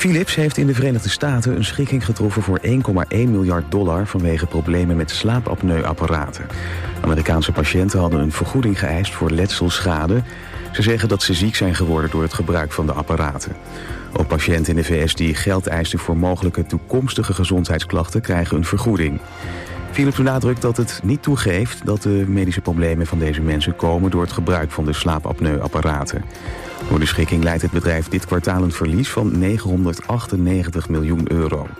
Philips heeft in de Verenigde Staten een schikking getroffen voor $1,1 miljard vanwege problemen met slaapapneuapparaten. Amerikaanse patiënten hadden een vergoeding geëist voor letselschade. Ze zeggen dat ze ziek zijn geworden door het gebruik van de apparaten. Ook patiënten in de VS die geld eisten voor mogelijke toekomstige gezondheidsklachten krijgen een vergoeding. Philips benadrukt dat het niet toegeeft dat de medische problemen van deze mensen komen door het gebruik van de slaapapneuapparaten. Door de schikking leidt het bedrijf dit kwartaal een verlies van €998 miljoen.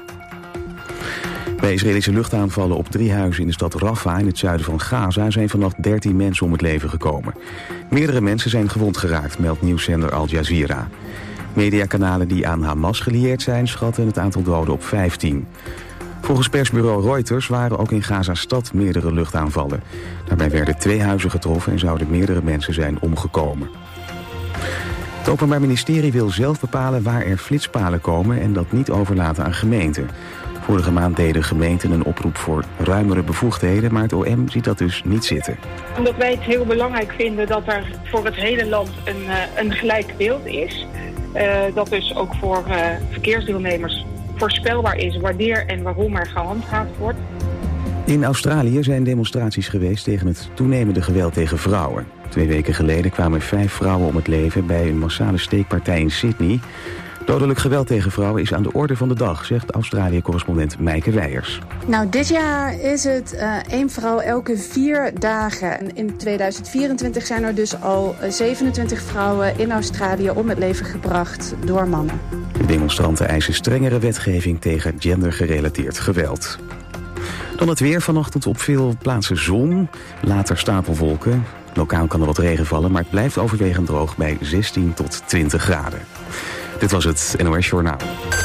Bij Israëlische luchtaanvallen op 3 huizen in de stad Rafah in het zuiden van Gaza zijn vannacht 13 mensen om het leven gekomen. Meerdere mensen zijn gewond geraakt, meldt nieuwszender Al Jazeera. Mediakanalen die aan Hamas gelieerd zijn schatten het aantal doden op 15. Volgens persbureau Reuters waren ook in Gaza-stad meerdere luchtaanvallen. Daarbij werden 2 huizen getroffen en zouden meerdere mensen zijn omgekomen. Het Openbaar Ministerie wil zelf bepalen waar er flitspalen komen en dat niet overlaten aan gemeenten. Vorige maand deden gemeenten een oproep voor ruimere bevoegdheden, maar het OM ziet dat dus niet zitten. Omdat wij het heel belangrijk vinden dat er voor het hele land een gelijk beeld is. Dat dus ook voor verkeersdeelnemers voorspelbaar is wanneer en waarom er gehandhaafd wordt. In Australië zijn demonstraties geweest tegen het toenemende geweld tegen vrouwen. 2 weken geleden kwamen 5 vrouwen om het leven bij een massale steekpartij in Sydney. Dodelijk geweld tegen vrouwen is aan de orde van de dag, zegt Australië-correspondent Mijke Weijers. Nou, dit jaar is het 1 vrouw elke 4 dagen. En in 2024 zijn er dus al 27 vrouwen in Australië om het leven gebracht door mannen. De demonstranten eisen strengere wetgeving tegen gendergerelateerd geweld. Dan het weer. Vanochtend op veel plaatsen zon, later stapelwolken. Lokaal kan er wat regen vallen, maar het blijft overwegend droog bij 16 tot 20 graden. Dit was het NOS Journaal.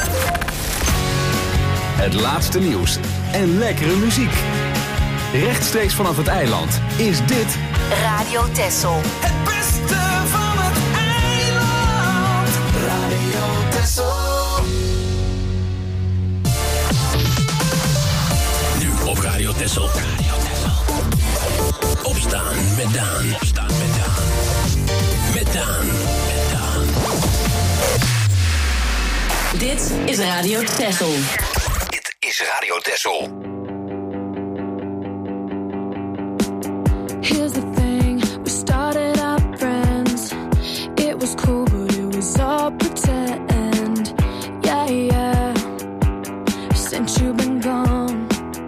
Het laatste nieuws en lekkere muziek. Rechtstreeks vanaf het eiland is dit Radio Texel. Het beste van het eiland. Radio Texel. Nu op Radio Texel. Opstaan met Daan. Opstaan met Daan. Met Daan. Met Daan. Dit is Radio Texel. Dit is Radio Texel. Here's the thing, we started out friends. It was cool, but it was all pretend. Yeah, yeah, since you've been gone.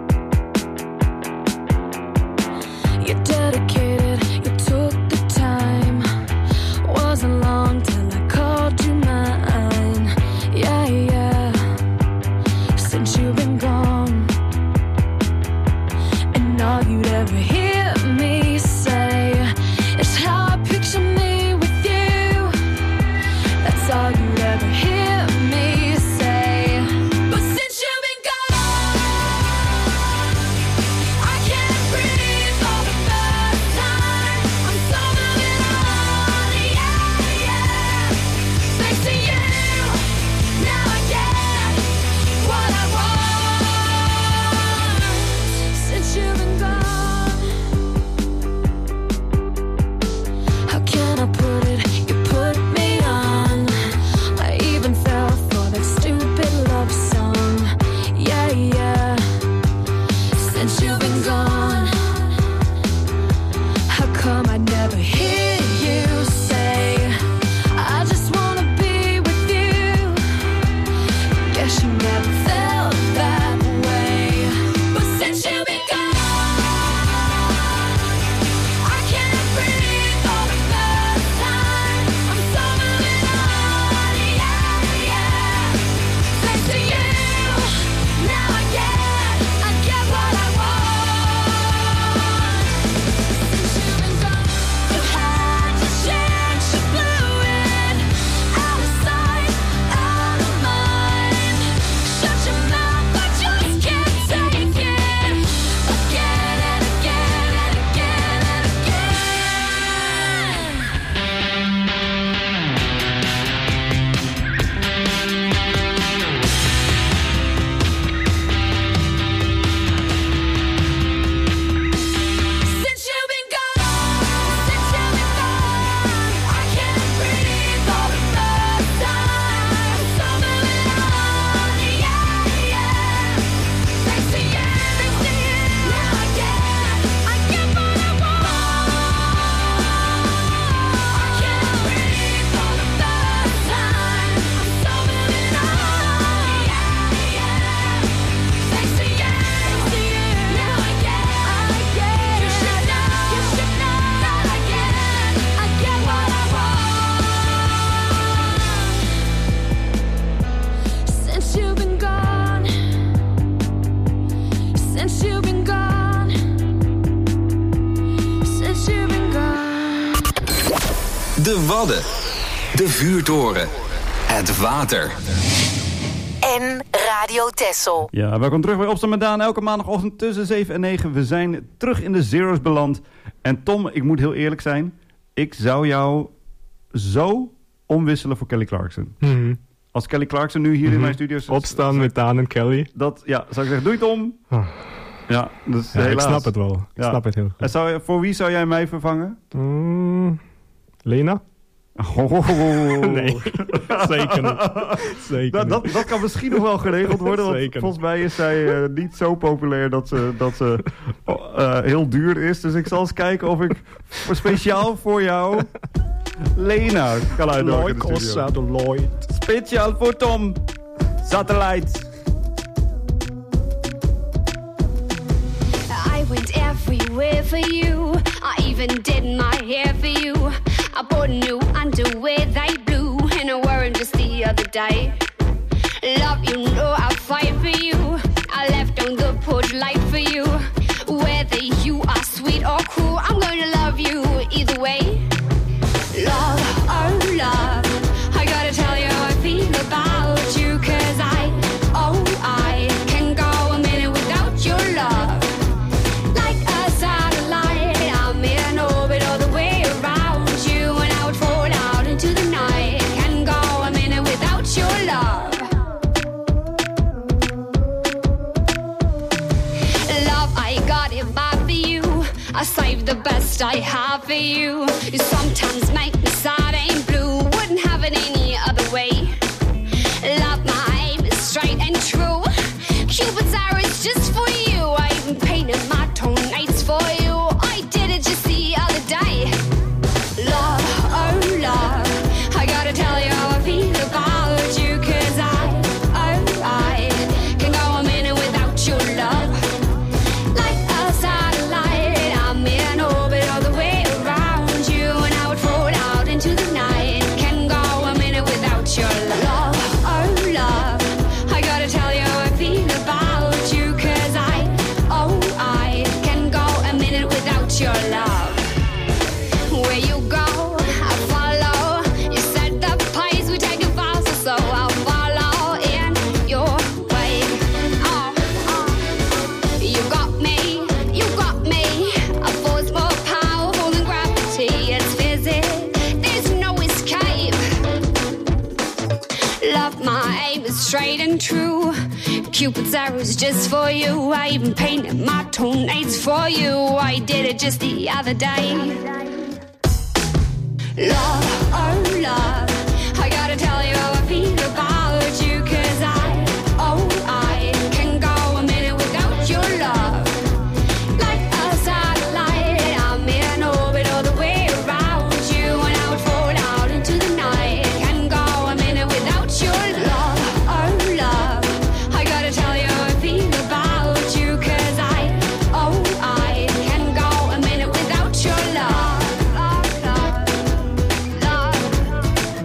You're dedicated, you took the time. Wasn't long till I called you mine. Yeah, yeah, since you've been gone. And all you'd ever hear me say is how I picture me with you. That's all you'd ever De Wadden. De Vuurtoren. Het water. En Radio Texel. Ja, welkom terug bij Opstaan met Daan. Elke maandagochtend tussen 7 en 9. We zijn terug in de zeros beland. En Tom, ik moet heel eerlijk zijn. Ik zou jou zo omwisselen voor Kelly Clarkson. Mm-hmm. Als Kelly Clarkson nu hier in mijn studio... Opstaan met Daan en Kelly. Dat, ja, zou ik zeggen, doei Tom. Oh. Ja, dus Ja, helaas. ik snap het wel. Ik snap het heel goed. En voor wie zou jij mij vervangen? Lena? Oh. Nee, zeker niet. Zeker dat kan misschien nog wel geregeld worden. Want Zeker volgens mij is zij niet zo populair dat ze heel duur is. Dus ik zal eens kijken of ik speciaal voor jou Lena kan uitnodigen in de studio. Satellite. Speciaal voor Tom. Satellite. I went everywhere for you. I even did my hair for you. I bought new underwear, they blue, and I wore them just the other day. Love, you know I'll fight for you. I left on the porch light for you. Whether you are sweet or cruel, I'm gonna love you either way. Love, oh love, I gotta tell you how I feel about you, 'cause I can go a minute without your love. Like a satellite, I'm in orbit all the way around you, and I would fall out into the night. Can go a minute without your love. Love, I got it back for you. I saved the best I have for you. You sometimes make me sad and blue. Wouldn't have it any other way. Love, my aim is straight and true. Cupid's arrow is just for you. I even painted my toenails for you. I did it just the other day. Love, oh love, I gotta tell you how I feel about you, 'cause I can go a minute without your love. Like a satellite, I'm in orbit all the way around you, and I would fall out into the night. Can go a minute without your love. Oh love, I gotta tell you how I feel about you, 'cause I can go a minute without your love. Where you go, I follow. You set the pace, we take it faster, so I'll follow in your way. You got me. A force more powerful than gravity. It's physics, there's no escape. Love, my aim is straight and true. Cupid's arrow's just for you. I even painted my toenails for you. I did it just the other day. Love, oh love, I gotta tell you how I feel about you, 'cause I can go a minute without your love. Like a satellite, I'm in orbit all the way around you, and I would fall out into the night. Can go a minute without your love, oh love, I gotta tell you how I feel about you, 'cause I can go a minute without your love.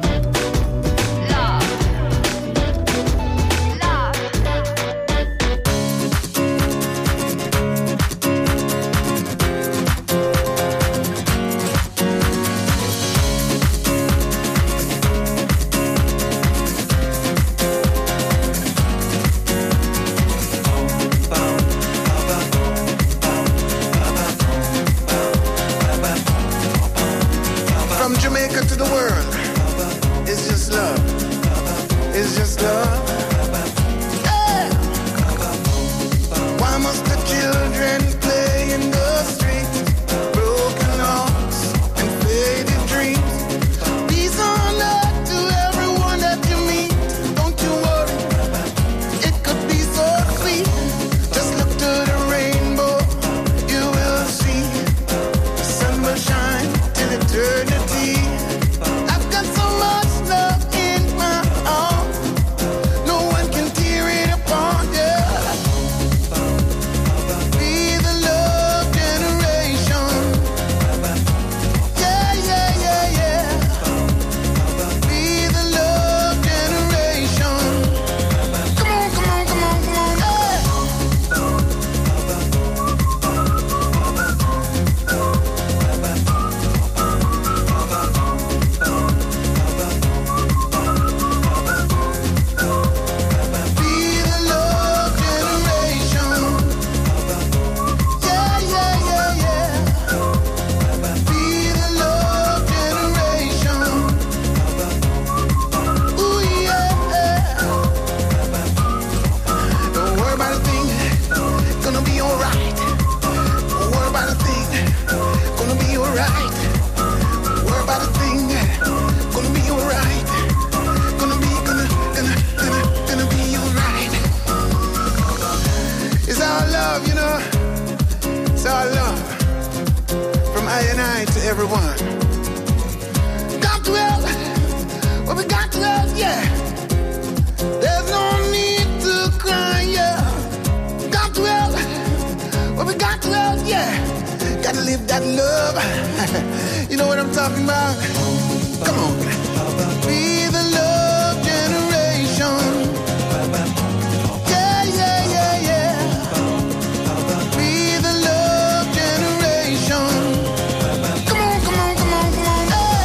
everyone. Got to help, well, we got to help, yeah. There's no need to cry, yeah. Got to help, well, we got to help, yeah. Gotta live that love. You know what I'm talking about? Come on. Be the love generation. Yeah, yeah, yeah, yeah. Be the love generation. Come on, come on, come on, come on. Hey.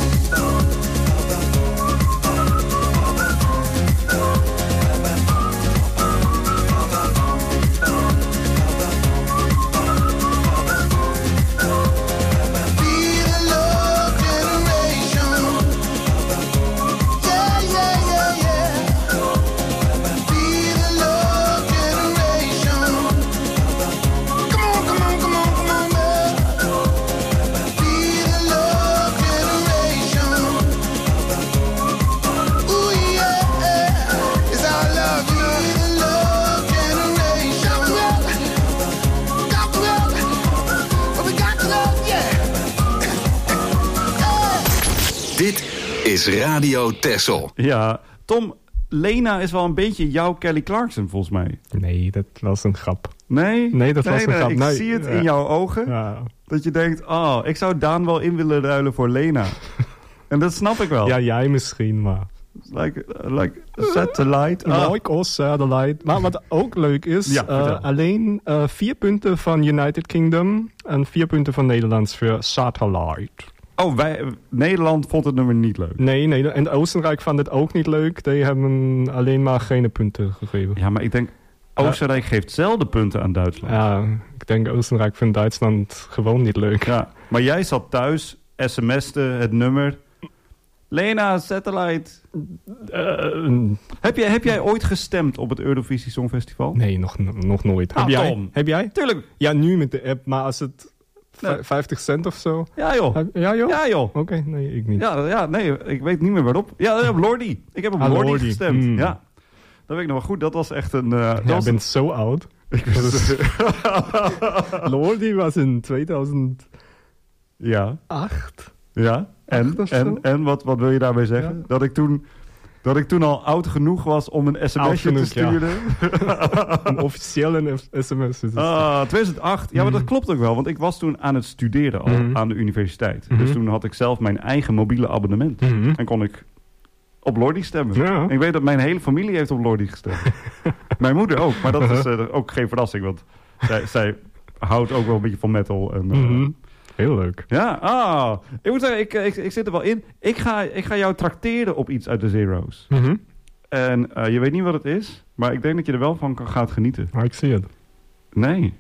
Dit is Radio Texel. Ja, Tom, Lena is wel een beetje jouw Kelly Clarkson volgens mij. Nee, dat was een grap. Nee? Nee, dat was een grap. Ik zie het in jouw ogen. Ja. Dat je denkt, ik zou Daan wel in willen ruilen voor Lena. En dat snap ik wel. Ja, jij misschien, maar... Like Satellite. Like als Satellite. Maar wat ook leuk is, alleen 4 punten van United Kingdom en 4 punten van Nederlands voor Satellite. Oh, Nederland vond het nummer niet leuk. Nee, en Oostenrijk vond het ook niet leuk. Die hebben alleen maar geen punten gegeven. Ja, maar ik denk, Oostenrijk geeft zelden punten aan Duitsland. Ja, ik denk Oostenrijk vindt Duitsland gewoon niet leuk. Ja, maar jij zat thuis, sms'te het nummer. Lena, Satellite. Heb jij ooit gestemd op het Eurovisie Songfestival? Nee, nog nooit. Heb jij? Tuurlijk. Ja, nu met de app, maar als het... 50 cent of zo? Ja, joh. Ja, joh? Ja, joh. Oké, nee, ik niet. Ja, nee, ik weet niet meer waarop. Ja, op Lordi. Ik heb op Lordi gestemd. Ja. Dat weet ik nog wel goed. Dat was echt een... Jij bent zo oud. Lordi was in 2008. Ja. En wat wil je daarmee zeggen? Ja. Dat ik toen al oud genoeg was om een sms'je te sturen. Ja. Een officiële sms. 2008. Ja, maar dat klopt ook wel. Want ik was toen aan het studeren al aan de universiteit. Dus toen had ik zelf mijn eigen mobiele abonnement. En kon ik op Lordi stemmen. Ja. En ik weet dat mijn hele familie heeft op Lordi gestemd. Mijn moeder ook. Maar dat is ook geen verrassing. Want zij houdt ook wel een beetje van metal. En, heel leuk. Ja, ik moet zeggen, ik zit er wel in. Ik ga jou trakteren op iets uit de Zero's. En je weet niet wat het is, maar ik denk dat je er wel van gaat genieten. Maar ik zie het. Nee.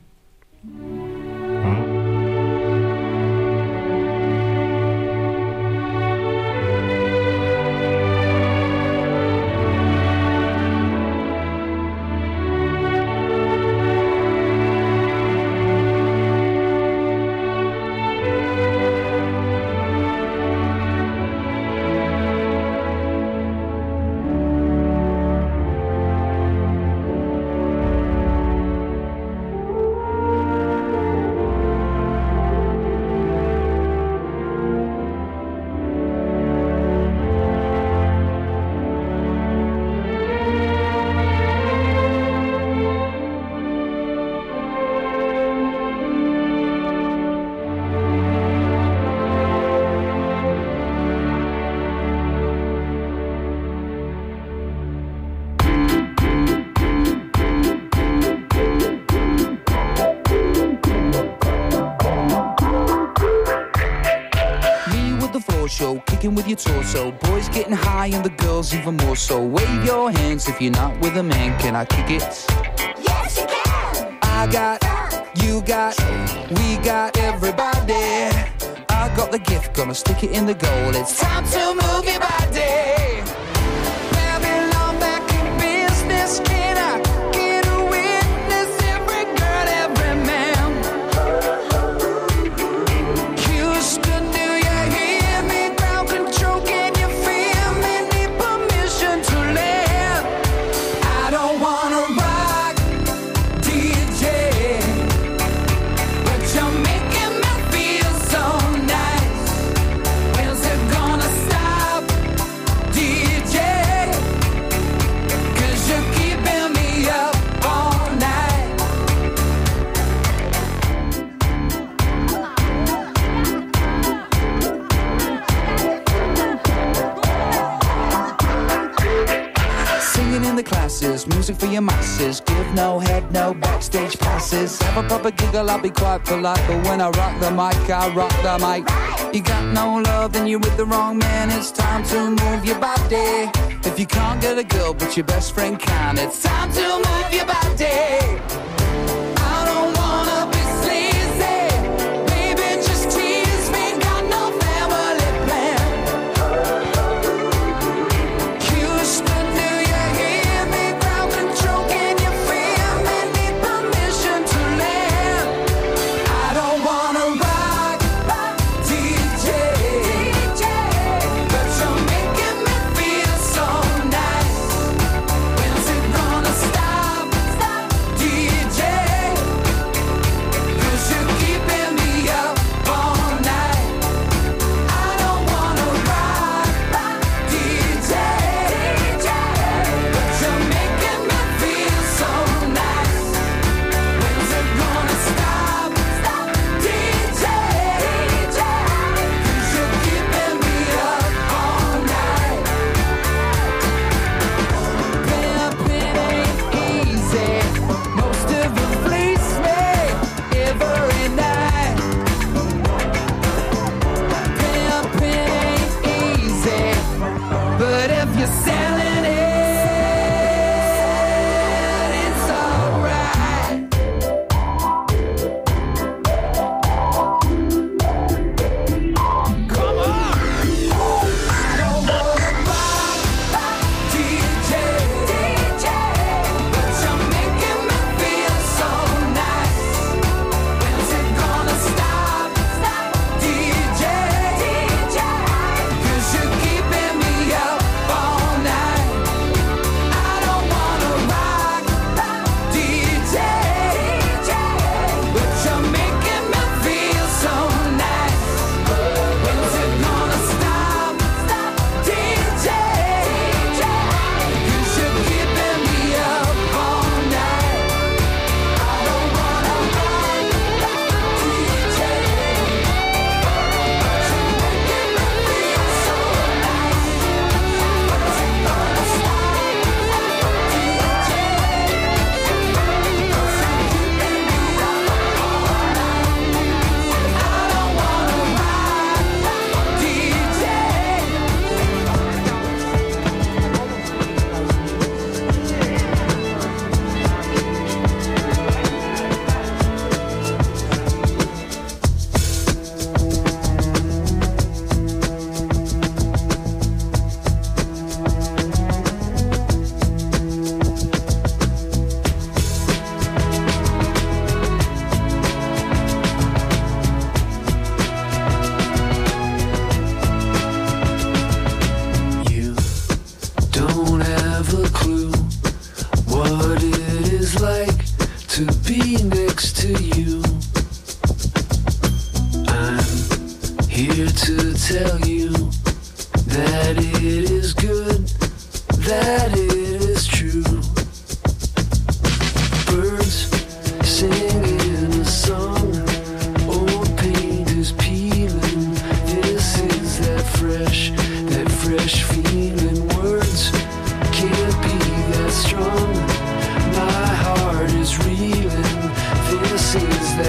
Kicking with your torso, boys getting high and the girls even more so. Wave your hands if you're not with a man. Can I kick it? Yes, you can. I got, you got, we got everybody. I got the gift, gonna stick it in the goal. It's time to move your body. Babylon back in business. Can I get a witness? Every girl, every man. Houston, do you hear me? Ground control, can you feel me? Need permission to live. I don't wanna rock, DJ, but you're making me feel so nice. in the classes, music for your masses. Give no head, no backstage passes. Have a proper giggle, I'll be quite polite. But when I rock the mic, I rock the mic. You got no love, then you're with the wrong man. It's time to move your body. If you can't get a girl, but your best friend can, it's time to move your body. I don't wanna be sleazy. Baby, just tease me. Got no family plan. Houston, do you hear me? Crowd control, can you feel me? Need permission to land. I don't wanna rock, DJ, but you're making me feel so nice. When's it gonna stop, DJ? 'Cause you're keeping me up all night. I don't wanna rock, DJ, but you're making me feel so nice. When's it gonna stop, DJ? 'Cause you're keeping me up all night. Pimping ain't easy. Most of you fleece me every night. Pimping ain't easy, but if you're selling it, it's alright. Come on! I don't wanna rock, DJ, but you're making me feel so nice. When's it gonna stop, DJ? 'Cause you're keeping me up all night. I don't wanna rock, DJ, but you're making me feel so nice. When's it gonna stop, DJ? 'Cause you're keeping me up all night. I don't wanna rock, DJ, but you're making me feel so nice. When's it gonna stop, DJ? 'Cause you're keeping me up all night. I don't wanna rock, DJ. You don't have a clue what it is like to be next to you. I'm here to tell you that it is good, that it is true. Birds singing a song, old paint is peeling. This is that fresh feeling. Words can't be that strong. My heart is reeling. This is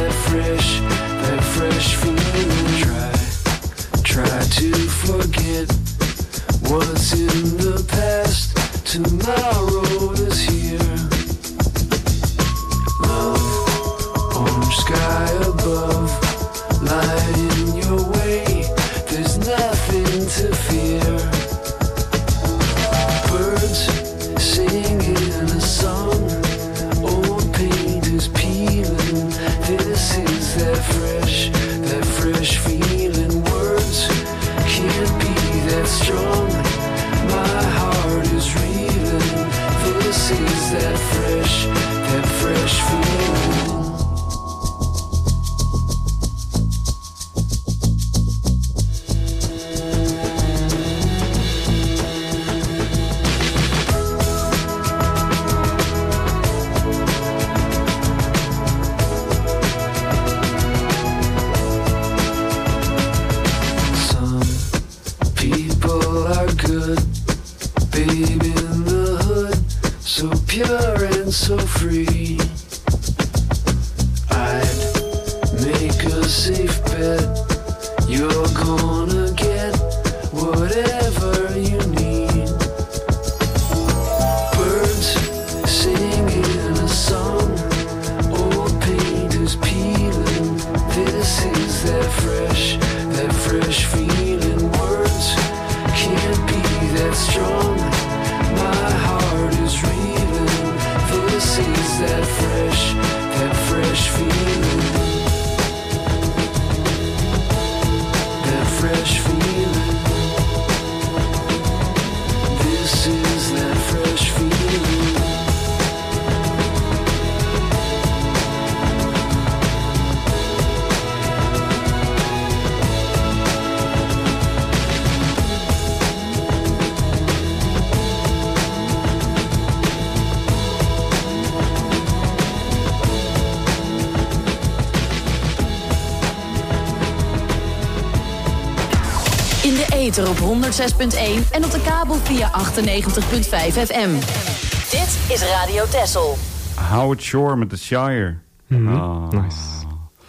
so pure and so free. I'd make a safe bet you're gonna get whatever you need. Birds singing a song, old paint is peeling. This is that fresh feeling. Words can't be that strong. My heart is reeling. This is that fresh feeling. That fresh feeling. This is that fresh feeling. In de ether op 106.1 en op de kabel via 98.5 FM. Dit is Radio Texel. Howard Shore met The Shire. Nice.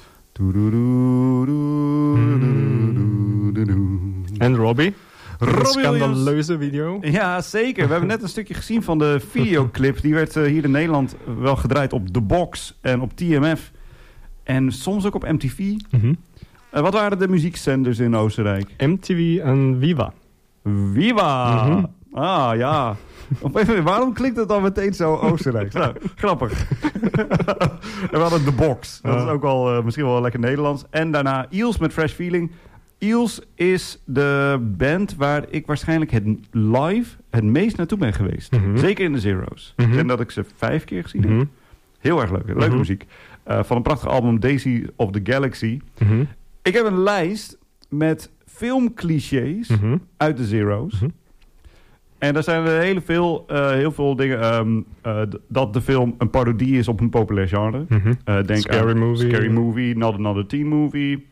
En Robbie? Een scandaleuze video. Ja, zeker. We hebben net een stukje gezien van de videoclip. Die werd hier in Nederland wel gedraaid op The Box en op TMF. En soms ook op MTV. Wat waren de muziekzenders in Oostenrijk? MTV en Viva. Viva! Ah, ja. Waarom klinkt het dan meteen zo Oostenrijk? Nou, grappig. En we hadden The Box. Dat is ook wel misschien wel lekker Nederlands. En daarna Eels met Fresh Feeling. Eels is de band waar ik waarschijnlijk het meest naartoe ben geweest. Zeker in de Zero's. Ik denk dat ik ze 5 keer gezien heb. Heel erg leuk. Leuke muziek. Van een prachtig album Daisy of the Galaxy. Ik heb een lijst met filmclichés uit de Zero's. En daar zijn er heel veel dingen. Dat de film een parodie is op een populair genre. Denk aan Scary Movie, Not Another Teen Movie.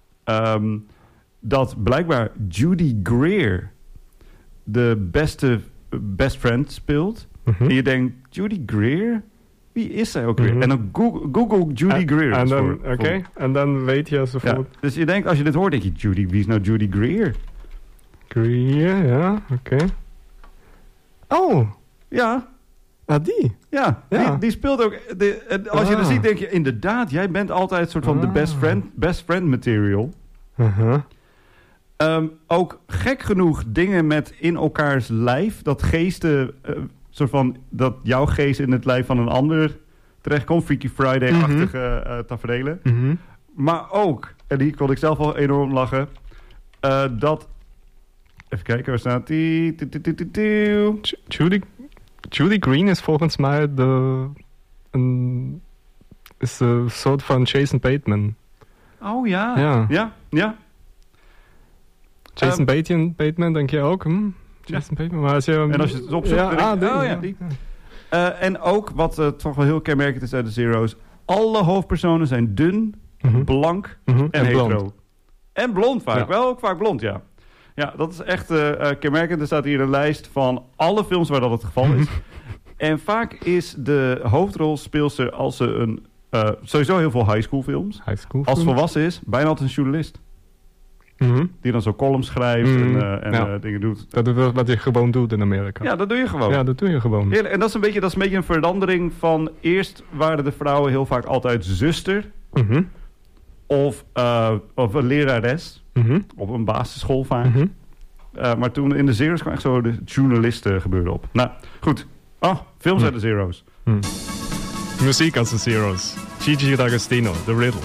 Dat blijkbaar Judy Greer de best friend speelt. En je denkt, Judy Greer? Wie is zij ook weer? En dan Google Judy Greer. En dan weet je zo ja, dus je denkt, als je dit hoort, denk je, Judy, wie is nou Judy Greer? Greer, ja, oké. Oh! Ja. Ah, die? Ja, die speelt ook... Als je er ziet, denk je, inderdaad, jij bent altijd een soort van de best friend material. Ook gek genoeg dingen met in elkaars lijf, dat geesten... soort van dat jouw geest in het lijf van een ander terechtkomt. Freaky Friday-achtige taferelen. Maar ook, en die kon ik zelf al enorm lachen, dat... Even kijken, waar staat die? Judy Green is volgens mij een soort van Jason Bateman. Oh ja. Ja. Jason Bateman denk je ook, Jason Bateman, maar als je het opzoekt... en ook, wat toch wel heel kenmerkend is uit de Zero's... alle hoofdpersonen zijn dun, blank en hetero. Blond. En blond vaak. Ja. Wel ook vaak blond, ja. Ja, dat is echt kenmerkend. Er staat hier een lijst van alle films waar dat het geval is. En vaak is de hoofdrolspeelster als ze sowieso heel veel high school films. Als volwassen is, bijna altijd een journalist. Die dan zo columns schrijft en dingen doet. Dat is wat je gewoon doet in Amerika. Ja, dat doe je gewoon. Ja, dat doe je gewoon. Heerlijk. En dat is een beetje een verandering van... Eerst waren de vrouwen heel vaak altijd zuster. Of een lerares. Op een basisschool vaak. Maar toen in de Zero's kwam echt zo de journalisten gebeuren op. Nou, goed. Films uit de Zero's. Muziek als de Zero's. Gigi D'Agostino, The Riddle.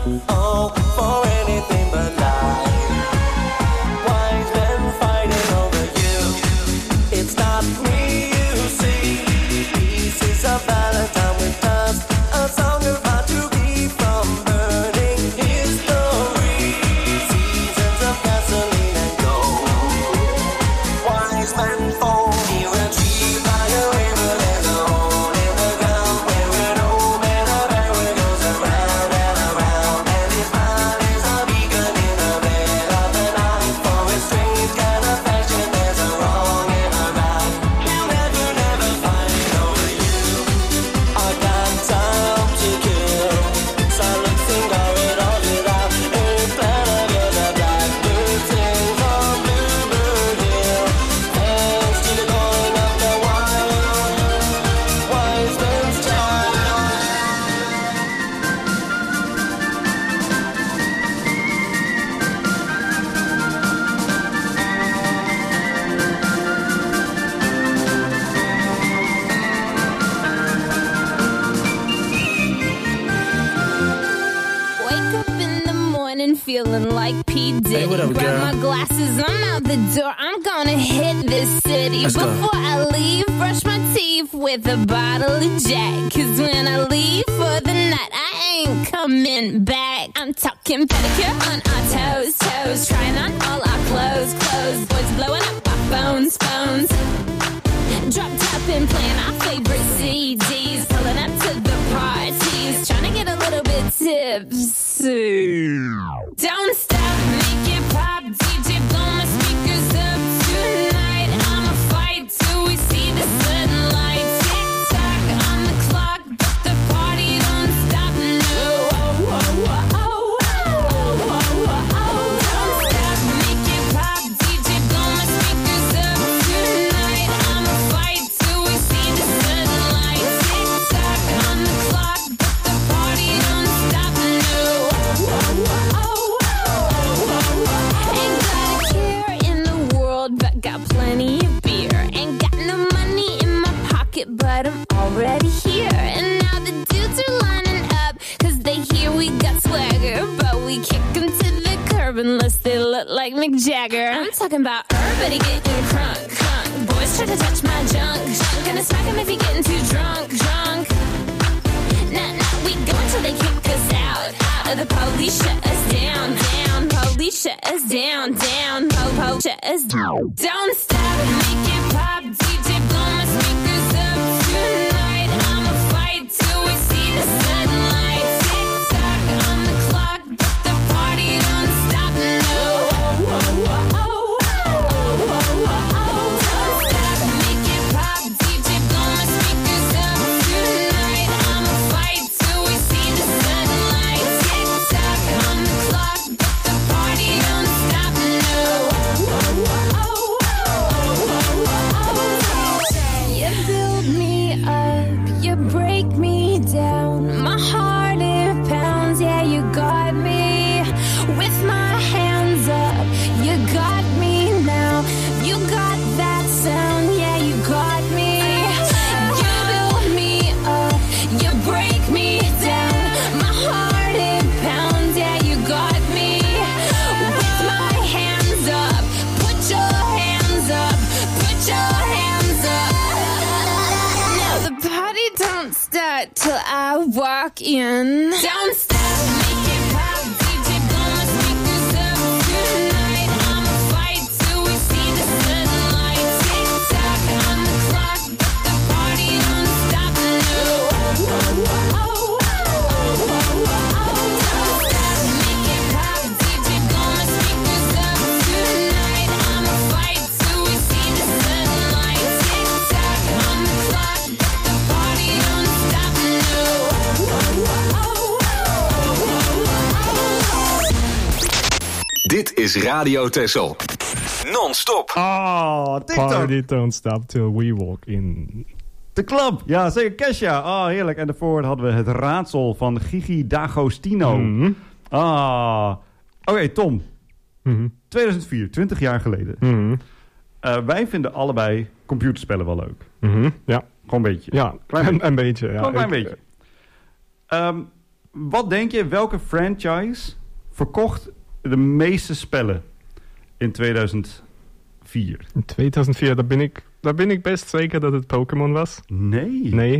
Oh, for anything but life. Wise men fighting over you. It's not me you see. Pieces of Valentine with dust. A song about to keep from burning history. Seasons of gasoline and gold. Wise men fall near a tree by a river. There's a hole in the ground where an old man of arrow goes around and around. And his mind is a beacon in the bed of the night. For a strange kind of passion, there's a wrong and a right. He'll never find over you. I got time to kill. Silent finger, it all it out. A planet of the blackbird sing from Bluebird Hill. Thanks to the going of the wise man's child. Wake up in the morning feeling like P. Diddy. Hey, what up, Grab girl? my glasses, I'm out the door. I'm gonna hit this city. Let's go. Before I leave, brush my teeth with a bottle of Jack. Cause when I leave for the night, I ain't coming back. I'm talking pedicure on our toes, toes. Trying on all our clothes, clothes. Boys blowing up our phones, phones. Drop top and playing our favorite CDs. Pulling up to the parties. Trying to get a little bit tipsy. Don't stop, make it pop. DJ, blow my speakers up tonight. I'ma fight till we see the sunlight. Tick tock on the clock, but the party don't stop. No. Don't stop, make it pop. DJ, blow my speakers up tonight. I'ma fight till we see the sunlight. Tick tock on the clock, but the party don't stop. No. Ain't got a care in the world, but got plenty of beer. Ain't got no money in my pocket, but I'm already here. And now the dudes are lining up, cause they hear we got swagger. But we kick them to the curb unless they look like Mick Jagger. I'm talking about everybody getting crunk, crunk. Boys try to touch my junk, junk. Gonna smack him if he getting too drunk, drunk. Nah, we go until they kick us out. The police shut us down, down. Police shut us down, down. Po, shut us down. Don't stop, make it pop. DJ, blow my speakers up tonight. I'ma fight till we see the sunlight. Tick tock on the clock, but the party don't stop. No. Don't stop, make it pop. DJ, blow my speakers up tonight. I'ma fight till we see the sunlight. Tick tock on the clock, but the party don't stop. No. You build me up, you break me down. My heart it pounds, yeah, you got me. With my hands up, you got me now. You got that sound, yeah, you got me. You build me up, you break me down. My heart it pounds, yeah, you got me. With my hands up, put your hands up, put your hands up. Now the party don't start till I walk in. Don't stop, make it pop. DJ, blow my speakers up tonight. I'ma fight till we see the sunlight. Tick tock on the clock, but the party don't stop. No. Don't stop, make it pop. DJ, blow my speakers up tonight. I'ma fight till we see the sunlight. Tick tock on the clock, but the party don't stop. No. Dit is Radio Texel. Non-stop. Oh, TikTok. Party don't stop till we walk in. De club. Ja, zeker. Kesha. Oh, heerlijk. En daarvoor hadden we het raadsel van Gigi D'Agostino. Mhm. Oké, Tom. Mhm. 2004, 20 jaar geleden. Mhm. Wij vinden allebei computerspellen wel leuk. Mhm. Ja. Gewoon een beetje. Ja, Klein beetje. een beetje. Ja. Gewoon een klein beetje. Wat denk je, welke franchise verkocht de meeste spellen in 2004? In 2004, daar ben ik best zeker dat het Pokémon was. Nee.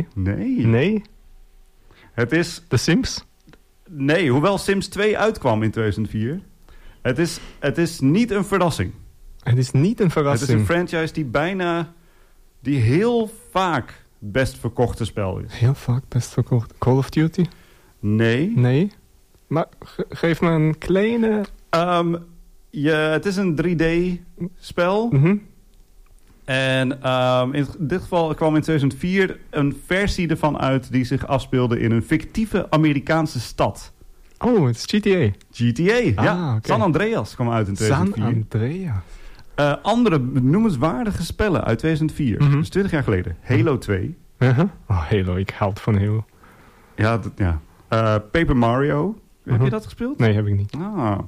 Het is... The Sims? Nee, hoewel Sims 2 uitkwam in 2004. Het is niet een verrassing. Het is niet een verrassing. Het is een franchise die heel vaak best verkochte spel is. Heel vaak best verkocht. Call of Duty? Nee. Maar geef me een kleine... Het is een 3D-spel. Mm-hmm. En in dit geval kwam in 2004 een versie ervan uit die zich afspeelde in een fictieve Amerikaanse stad. Oh, het is GTA. GTA, ja. Okay. San Andreas kwam uit in 2004. San Andreas. Andere noemenswaardige spellen uit 2004. Mm-hmm. Dus 20 jaar geleden. Halo 2. Uh-huh. Oh, Halo, ik houd van Halo. Ja. Paper Mario. Heb je dat gespeeld? Nee, heb ik niet.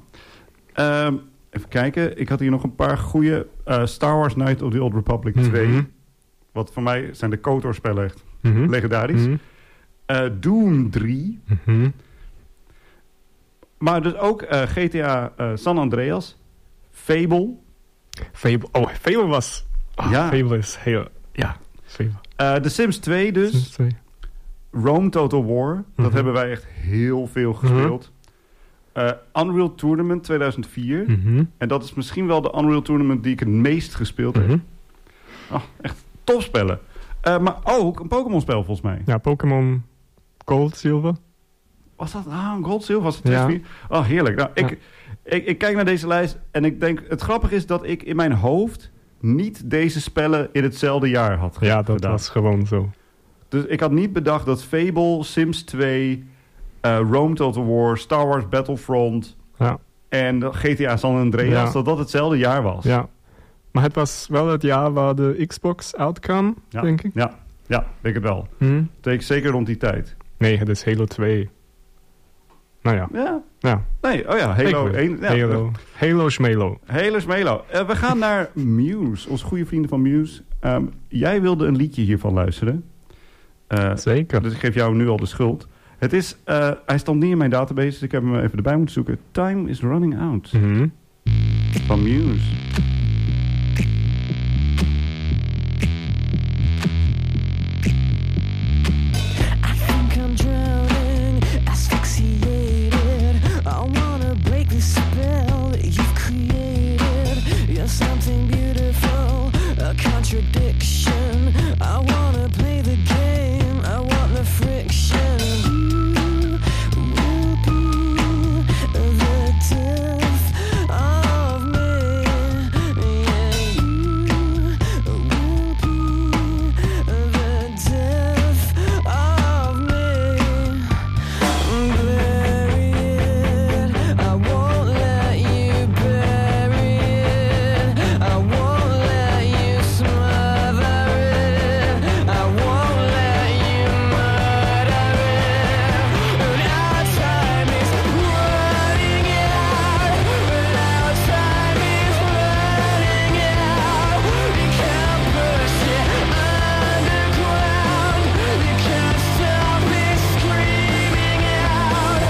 Even kijken. Ik had hier nog een paar goede. Star Wars Knights of the Old Republic 2. Mm-hmm. Wat voor mij zijn de KOTOR-spellen echt Mm-hmm. legendarisch. Doom 3. Mm-hmm. Maar dus ook GTA San Andreas. Fable. Fable was... Ja. Fable is heel... Ja, Fable. The Sims 2 dus. Sims 2. Rome Total War. Dat hebben wij echt heel veel gespeeld. Unreal Tournament 2004. Mm-hmm. En dat is misschien wel de Unreal Tournament die ik het meest gespeeld heb. Echt topspellen. Maar ook een Pokémon spel volgens mij. Ja, Pokémon Gold, Silver. Was dat? Gold, Silver was het 2004? Ja. Oh, heerlijk. Nou, ik kijk naar deze lijst en ik denk... Het grappige is dat ik in mijn hoofd niet deze spellen in hetzelfde jaar had gedaan. Ja, dat was gewoon zo. Dus ik had niet bedacht dat Fable, Sims 2... Rome Total War, Star Wars Battlefront en GTA San Andreas, dat hetzelfde jaar was. Ja, maar het was wel het jaar waar de Xbox uitkwam, denk ik. Ja, denk het wel. Mm. Dat zeker rond die tijd. Nee, het is Halo 2. Nou ja. Ja. Nee, Halo 1. Ja. Halo Schmelo. Halo Schmelo. We gaan naar Muse, onze goede vrienden van Muse. Jij wilde een liedje hiervan luisteren. Zeker. Dus ik geef jou nu al de schuld. Het is, hij stond niet in mijn database, dus ik heb hem even erbij moeten zoeken. Time is Running Out. Mm-hmm. Van Muse. Something beautiful, a contradiction. I wanna play the game, I want the friction. You will be the death of me. Yeah, you will be the death of me. Bury it, I won't let you bury it. I won't let you smother it. I won't let you murder it. Our time is running out. Our time is running out. You can't push it underground. You can't stop me screaming out.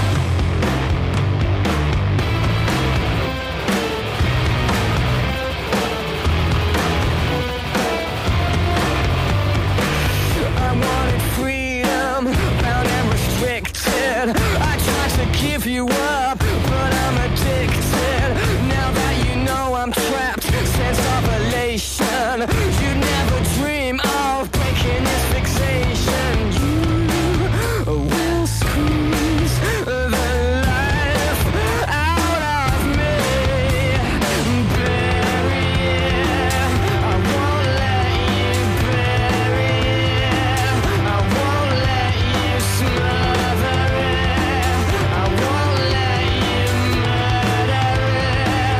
I wanted freedom, bound and restricted. I tried to give you up, but I'm addicted. Now that you know I'm trapped, sense of elation. You never dream of breaking this fixation. You will squeeze the life out of me. Bury it, I won't let you bury it. I won't let you smother it. I won't let you murder it.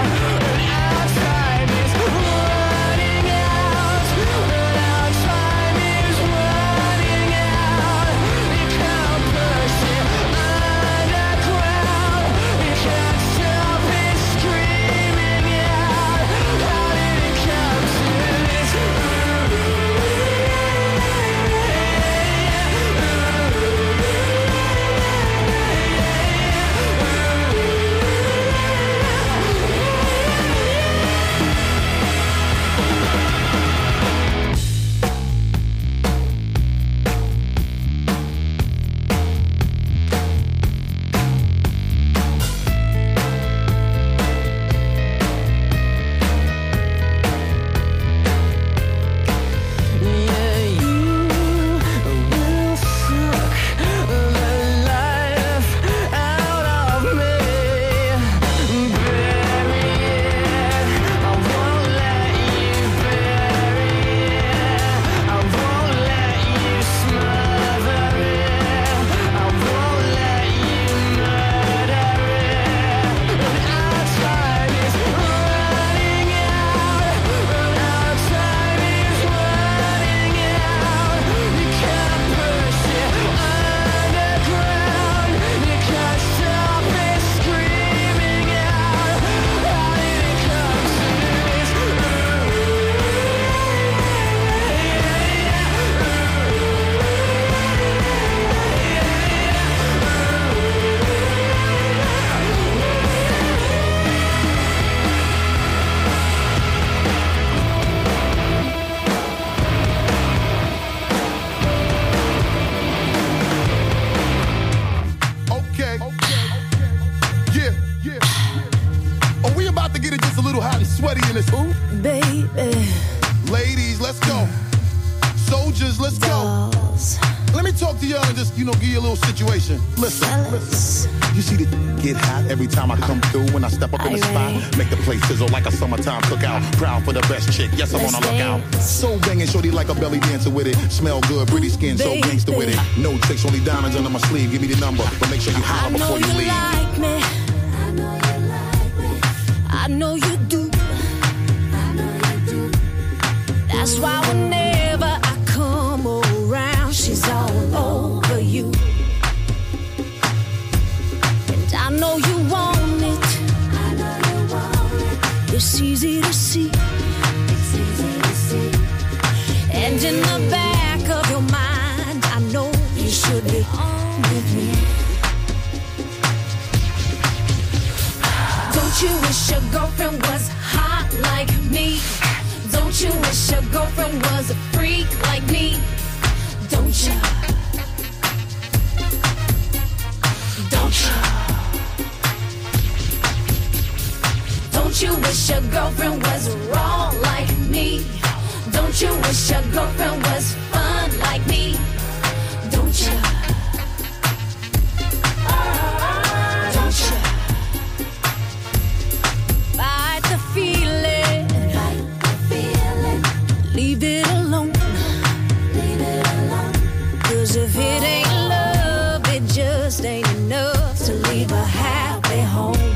Are we about to get it just a little hot and sweaty in this hoop? Baby. Ladies, let's go. Soldiers, let's go. Let me talk to y'all and just, give you a little situation. Listen. You see the get hot every time I come through when I step up in the spot. Make the place sizzle like a summertime cookout. Proud for the best chick, yes, I'm on a lookout. So banging, shorty like a belly dancer with it. Smell good, pretty skin, so gangster with it. No tricks, only diamonds under my sleeve. Give me the number, but make sure you holler before you leave. Like me. I know you do. That's why whenever I come around, she's all over you. And I know you want it. It's easy to see. And in the back of your mind, I know you should be on with me. Don't you wish your girlfriend was hot like me? Don't you wish your girlfriend was a freak like me? Don't you? Don't you? Don't you wish your girlfriend was raw like me? Don't you wish your girlfriend was fun like me? Don't you? Don't you? Fight the feeling. Leave it alone. Cause if it ain't love, it just ain't enough to leave a happy home.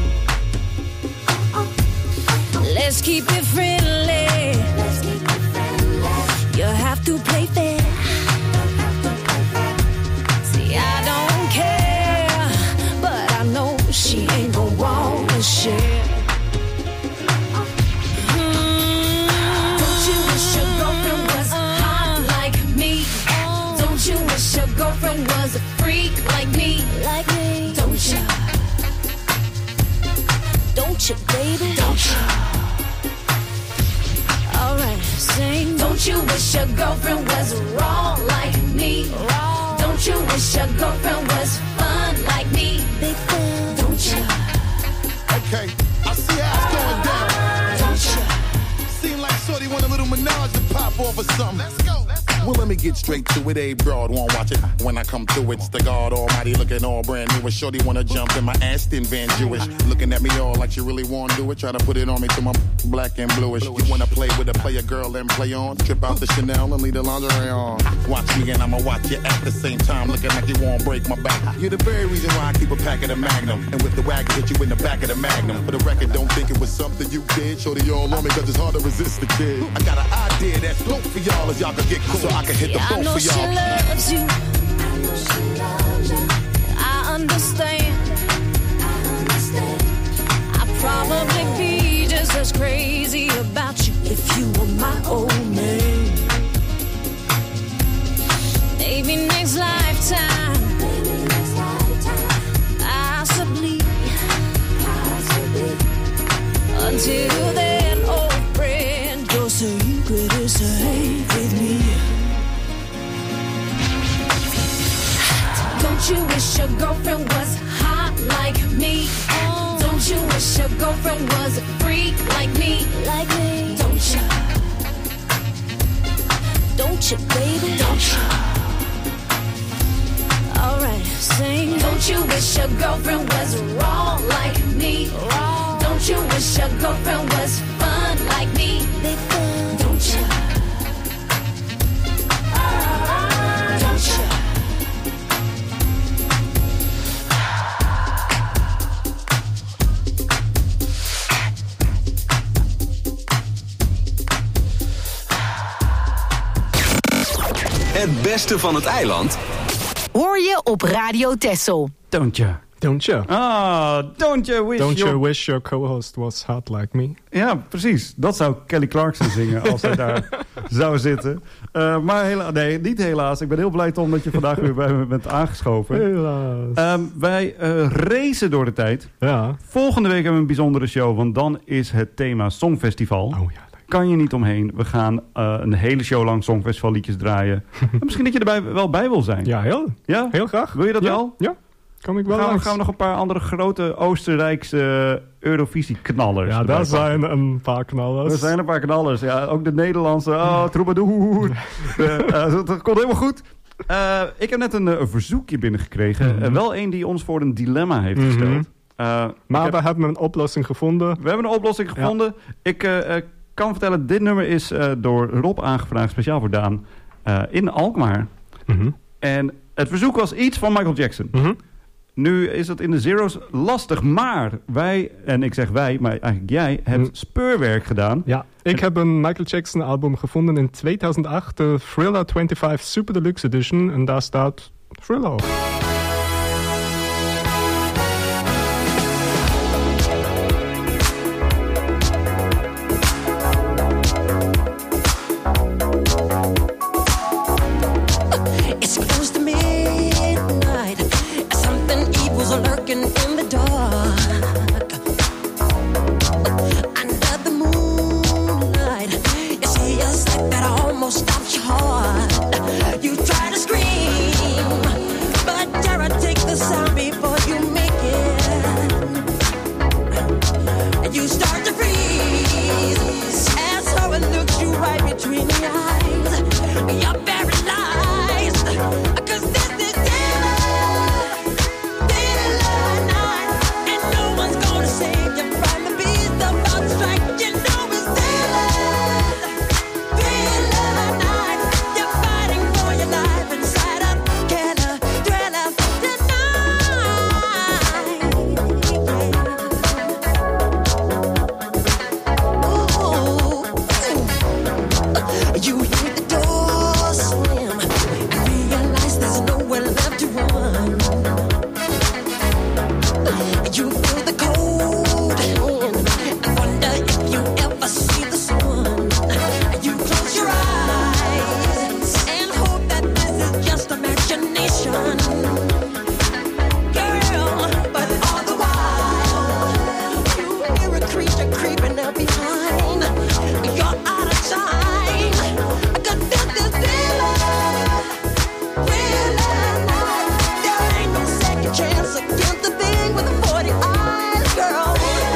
Let's keep it friendly. You have to play fair. See, I don't care, but I know she ain't gon' want to share. Your girlfriend was a freak like me. Don't you? Don't you, baby? Don't you? Alright, sing. Don't you wish your girlfriend was raw like me? Don't you wish your girlfriend was fun like me? Don't you? Okay, I see how it's going down. Don't you? Seem like shorty want a little menage to pop off or something. Let's go. Well, let me get straight to it. A broad won't watch it. When I come through, it's the God Almighty looking all brand new. A shorty wanna jump in my Aston Van Jewish. Looking at me all like she really wanna do it. Try to put it on me till my black and bluish. You wanna play with a player girl and play on. Trip out the Chanel and leave the lingerie on. Watch me and I'ma watch you at the same time. Looking like you won't break my back. You're the very reason why I keep a pack of the Magnum. And with the wagon, hit you in the back of the Magnum. For the record, don't think it was something you did. Shorty all on me cause it's hard to resist the kid. I got an idea that's dope for y'all as y'all can get cool. So I can hit the boat for y'all. She loves you. I understand. I'd probably be just as crazy about you if you were my old man. Maybe next lifetime. Possibly. Until then, old friend, your secret is safe with me. Don't you wish your girlfriend was hot like me? Don't you wish your girlfriend was a freak like me? Don't you? Don't you, baby? Don't you? Alright, sing. Don't you wish your girlfriend was raw like me? Don't you wish your girlfriend was fun like me? Don't you? Don't you? Het beste van het eiland hoor je op Radio Texel. Don't you? Don't you? Ah, don't you wish your co-host was hot like me? Ja, precies. Dat zou Kelly Clarkson zingen als hij daar zou zitten. Maar nee, niet helaas. Ik ben heel blij, Tom, dat je vandaag weer bij me bent aangeschoven. Helaas. Wij racen door de tijd. Ja. Volgende week hebben we een bijzondere show, want dan is het thema Songfestival. Oh ja. Kan je niet omheen. We gaan een hele show lang Songfestival liedjes draaien. Misschien dat je erbij wel bij wil zijn. Ja, heel graag. Wil je dat wel? Ja. kom ik wel langs. Gaan we nog een paar andere grote Oostenrijkse Eurovisie-knallers. Ja, daar zijn een paar knallers. Er zijn een paar knallers, ja. Ook de Nederlandse, troubadour. Dat komt helemaal goed. Ik heb net een verzoekje binnengekregen. Wel een die ons voor een dilemma heeft gesteld. Maar we hebben een oplossing gevonden. We hebben een oplossing gevonden. Ik kan vertellen, dit nummer is door Rob aangevraagd, speciaal voor Daan, in Alkmaar. En het verzoek was iets van Michael Jackson. Nu is dat in de Zero's lastig, maar wij, en ik zeg wij, maar eigenlijk jij, hebt speurwerk gedaan. Ja, ik heb een Michael Jackson album gevonden in 2008, de Thriller 25 Super Deluxe Edition. En daar staat Thriller op. Lurking in the dark under the moonlight. You see a sight that almost stops your heart. You try to scream, but terror takes the sound before you make it. And you start to freeze as horror looks you right between the eyes. You're paralyzed, 'cause this is save you from the beast about to strike. You know it's thriller night. You're fighting for your life inside a killer thriller tonight. You hear the door slam and realize there's nowhere left to run. You feel the cold and wonder if you ever see the sun. You close your eyes and hope that this is just imagination, girl. But all the while you hear a creature creeping up behind. You're out of time, 'cause this is thriller night. There ain't no second chance against the thing with the 40 eyes, girl.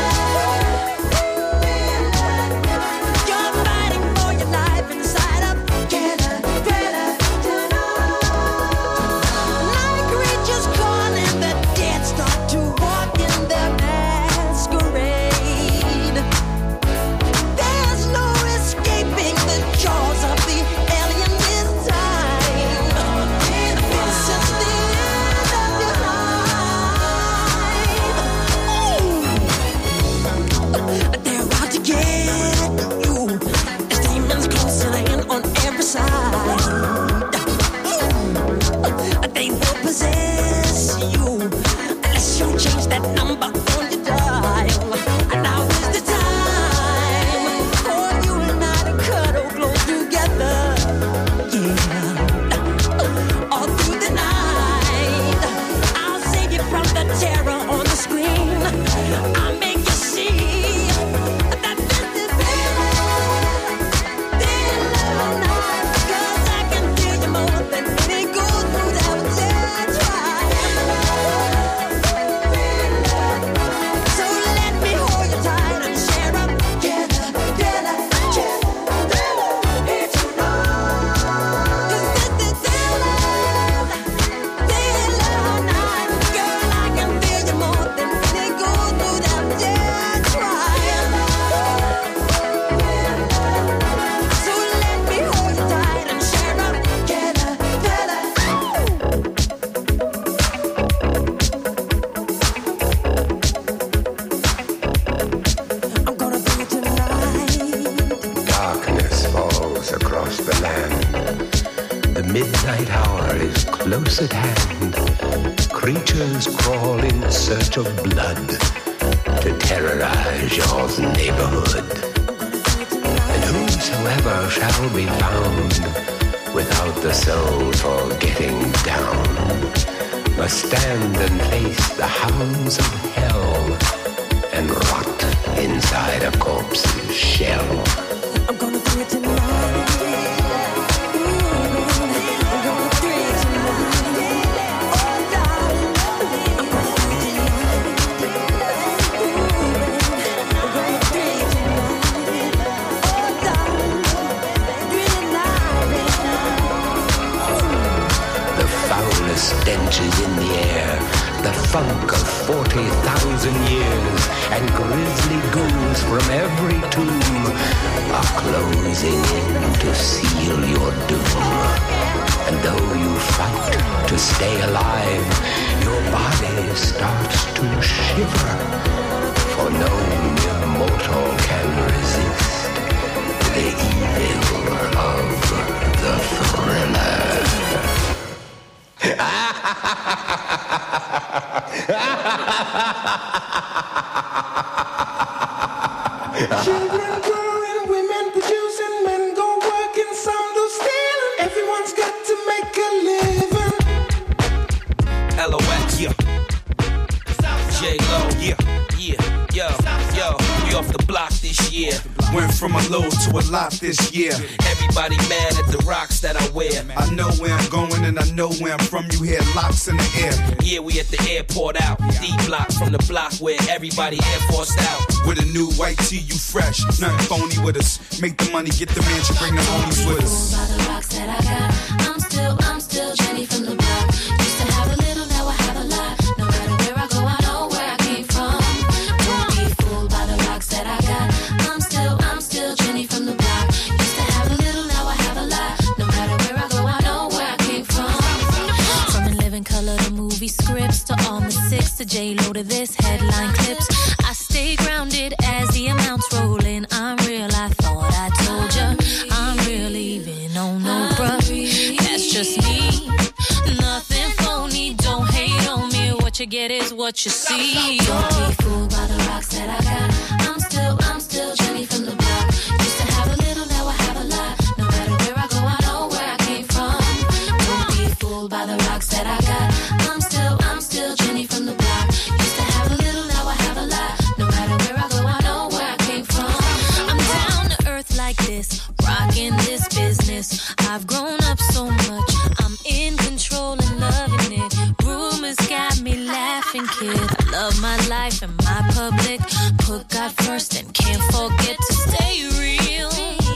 You're fighting for your life inside a killer thriller tonight. Night creatures calling, the dead start to walk in their masquerade. There's no escaping the jaws of the alien this time. This is the end of your life. They're out to get you. As demons closing in on every side. They will possess you unless you change that number on your dial. And now is the time for you and I to cuddle close together. Yeah. All through the night, I'll save you from the terror on the screen. I'll make you see that this is thriller night. 'Cause I can feel you more than any good food out there. So let me hold you tight and share up together. It's tonight. 'Cause this is thriller night. Girl, I can feel you more than any good food out there. So let me hold you tight and share up together. I'm gonna do it tonight. Darkness falls across the land. The midnight hour is close at hand. Creatures crawl in search of blood to terrorize your neighborhood. And whosoever shall be found without the soul for getting down must stand and face the hounds of hell and rot inside a corpse's shell. I'm gonna do it tonight. I'm gonna do it tonight. Oh, darling, I'm funk of 40,000 years, and grisly ghouls from every tomb are closing in to seal your doom. And though you fight to stay alive, your body starts to shiver, for no mere mortal can resist the evil of the thriller. Children growing, women producing, men go working, some do stealing. Everyone's got to make a living. LOX, yeah. J-Lo, yeah, yo, we off the block this year. Went from a low to a lot this year. Everybody mad at the rocks that I wear. I know where I'm going and I know where I'm from. You hear locks in the air. Yeah, we at the airport out. D-block from the block where everybody Air Forced out. With a new white tee, you fresh. Nothing phony with us. Make the money, get the mansion, bring the homies with us. By the rocks that I got, I'm still Jenny from the block. Used to have a little, now I have a lot. No matter where I go, I know where I came from. Don't be fooled by the rocks that I got. I'm still Jenny from the block. Used to have a little, now I have a lot. No matter where I go, I know where I came from. From In Living Color to movie scripts to All the Six to J-Lo to this headline clips. I stay grounded as the amounts roll in. I'm real, I thought I told ya. I'm real even on no bruh. That's just me. Nothing phony, don't hate on me. What you get is what you see. Don't be fooled by the rocks that I got. I'm still Jenny from the block. Used to have a little, now I have a lot. No matter where I go, I know where I came from. Don't be fooled by the rocks that I got. I'm still Jenny from the block. Used to have a little, now I have a lot. No matter where I go, I know where I came from. I'm down to earth like this, rocking this business. I've grown up so much, I'm in control and loving it. Rumors got me laughing, kid. I love my life and my public. Put God first and can't forget to stay real.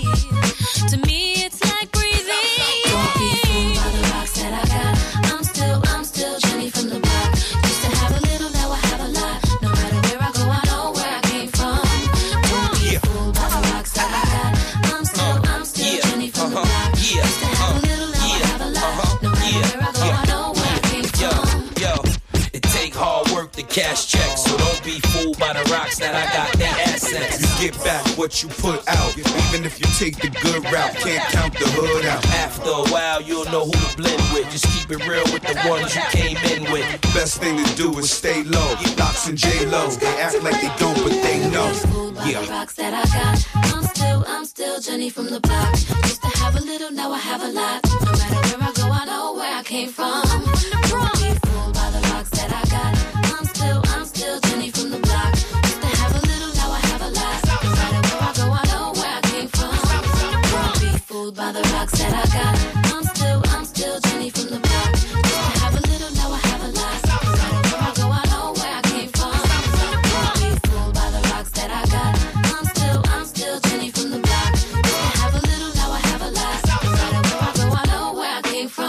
To me, it's like breathing. Don't be fooled by the rocks that I got. I'm still Jenny from the block. Used to have a little, now I have a lot. No matter where I go, I know where I came from. Don't be fooled by the rocks that I got. I'm still Jenny from the block. Used to have a little, now I have a lot. No matter where I go, I know where I came from. Yo, it take hard work to cash checks, so don't be fooled by the rocks that I got. Their assets. You get back what you put out. Even if you take the good route, can't count the hood out. After a while, you'll know who to blend with. Just keep it real with the ones you came in with. Best thing to do is stay low. Locks and J-Lo, they act like they don't, but they know. Yeah. The rocks that I got. I'm still Jenny from the block. Used to have a little, now I have a lot. No matter where I go, I know where I came from. Don't be fooled by the rocks that I got. I'm still Jenny from the block. Used to have a little, now I have a lot. No matter where I go, I know where I came from. Don't be fooled by the rocks that I got. I'm still Jenny from the block. Used to have a little, now I have a lot. No matter where I go, I know where I came from. Don't be fooled by the rocks that I got. I'm still Jenny from the block. Used to have a little, now I have a lot. No matter where I go, I know where I came from.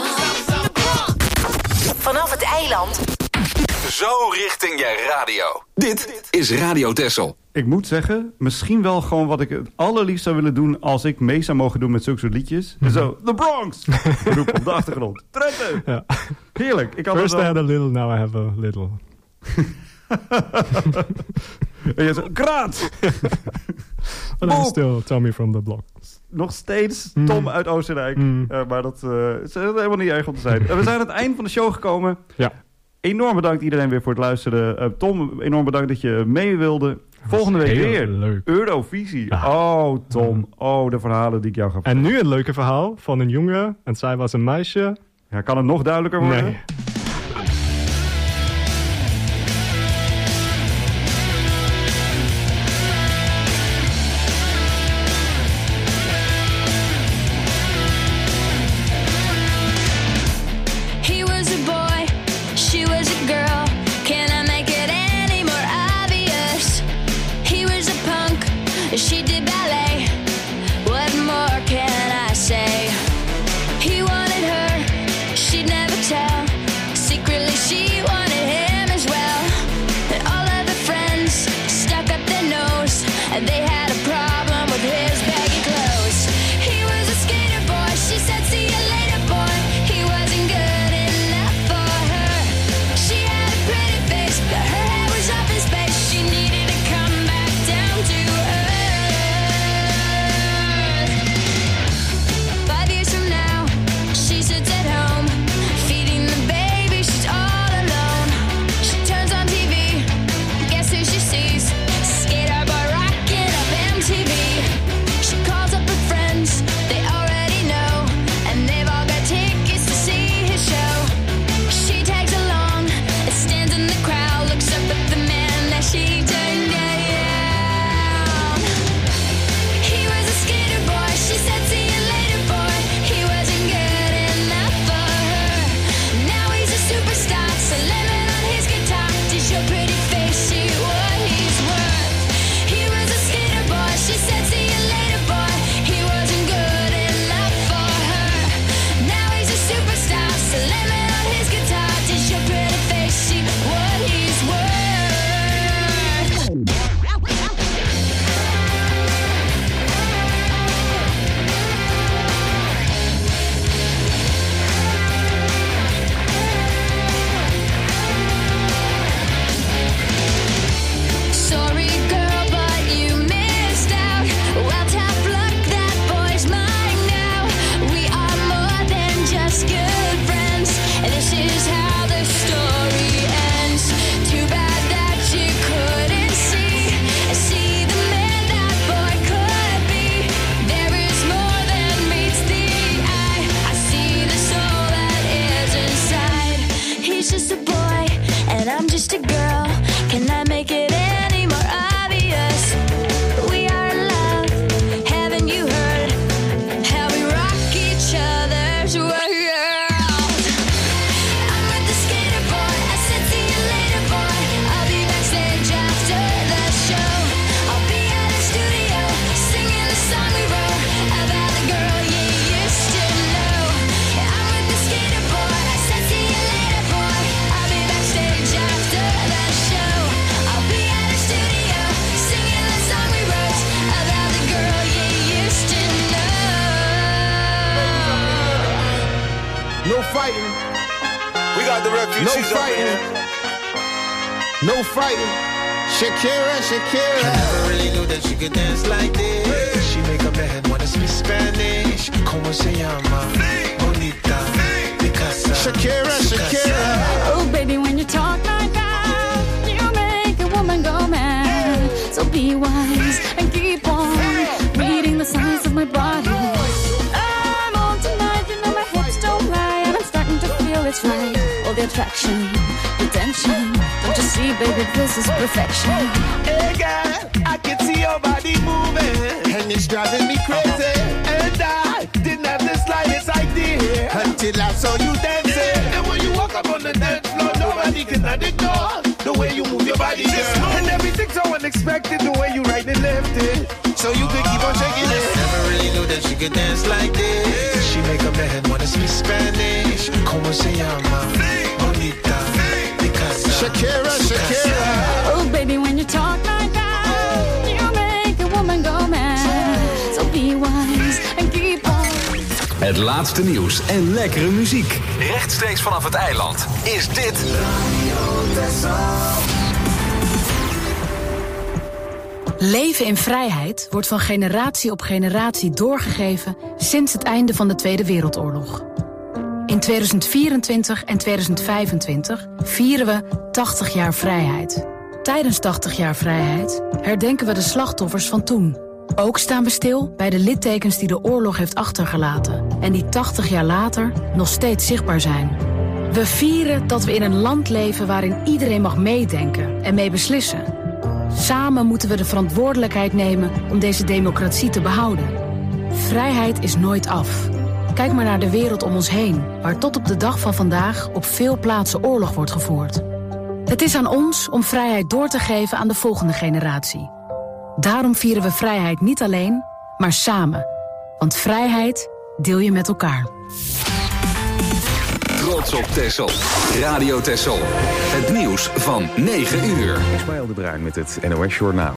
Vanaf het eiland. Zo richting je radio. Dit is Radio Texel. Ik moet zeggen, misschien wel gewoon wat ik het allerliefst zou willen doen als ik mee zou mogen doen met zulke soort liedjes. En zo, The Bronx! Roep op de achtergrond. Trenten! Ja. Heerlijk. Ik had First I had a little, now I have a little. En je zo, Kraat! But I'm still Tommy from the block. Nog steeds Tom uit Oostenrijk. Maar dat is helemaal niet erg om te zijn. We zijn aan het eind van de show gekomen. Ja. Enorm bedankt iedereen weer voor het luisteren. Tom, enorm bedankt dat je mee wilde. Volgende week weer. Leuk. Eurovisie. Oh, Tom. Oh, de verhalen die ik jou ga vertellen. En nu een leuke verhaal van een jongen. En zij was een meisje. Ja, kan het nog duidelijker worden? Nee. She did ballet. What more can I say? He wanted her, she'd never tell. fighting. No fighting. Shakira, Shakira. I never really knew that she could dance like this. She make up her head wanna speak Spanish. Como se llama? Bonita. Picasa. Shakira, Shakira. Oh, baby, when you talk like that, you make a woman go mad. So be wise and keep on reading the signs of my body. I'm on tonight, you know my hips don't lie, and I'm starting to feel it's right. All the attraction, the tension. Don't you see, baby, this is perfection. Hey, girl, I can see your body moving, and it's driving me crazy. And I didn't have the slightest idea until I saw you dancing. And when you walk up on the dance floor, nobody can ignore the way you move your body, girl. And everything's so unexpected, the way you right and left it. So you could keep on shaking it. Never really knew that she could dance like this. She make up her head wanna speak Spanish. Como se llama? Bonita. Picasa. Shakira, Shakira. Oh, baby, when you talk like that, you make a woman go mad. So be wise and keep on. Het laatste nieuws en lekkere muziek. Rechtstreeks vanaf het eiland is dit... Leven in vrijheid wordt van generatie op generatie doorgegeven sinds het einde van de Tweede Wereldoorlog. In 2024 en 2025 vieren we 80 jaar vrijheid. Tijdens 80 jaar vrijheid herdenken we de slachtoffers van toen. Ook staan we stil bij de littekens die de oorlog heeft achtergelaten en die 80 jaar later nog steeds zichtbaar zijn. We vieren dat we in een land leven waarin iedereen mag meedenken en mee beslissen. Samen moeten we de verantwoordelijkheid nemen om deze democratie te behouden. Vrijheid is nooit af. Kijk maar naar de wereld om ons heen, waar tot op de dag van vandaag op veel plaatsen oorlog wordt gevoerd. Het is aan ons om vrijheid door te geven aan de volgende generatie. Daarom vieren we vrijheid niet alleen, maar samen. Want vrijheid deel je met elkaar. Trots op Texel. Radio Texel. Het nieuws van 9 uur. Ismaël de Bruin met het NOS Journaal.